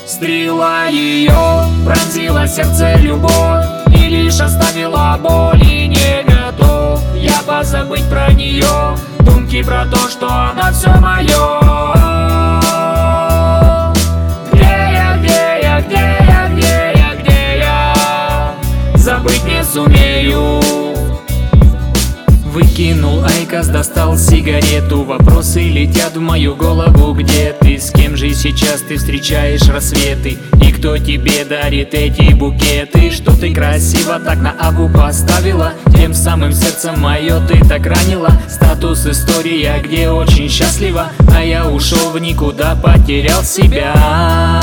Стрела ее пронзила сердце любовь, и лишь оставила боль, и не готов я позабыть про нее. Думки про то, что она все мое. Где я? Забыть не сумею. Выкинул айкос, достал сигарету. Вопросы летят в мою голову. Где ты? С кем же сейчас ты встречаешь рассветы? И кто тебе дарит эти букеты? Что ты красиво так на агу поставила? Тем самым сердцем мое ты так ранила. Статус история, где очень счастлива, а я ушел в никуда, потерял себя.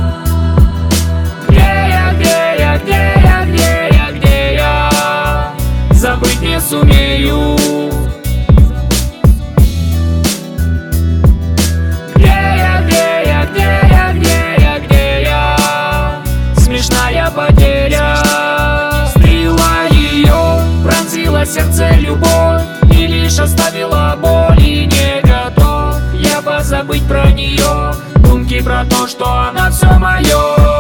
Где я? Забыть не сумею. Где я? Смешная потеря. Стрела ее пронзила сердце любовь, и лишь оставила боль, и не готов я позабыть про нее. Думки про то, что она все мое.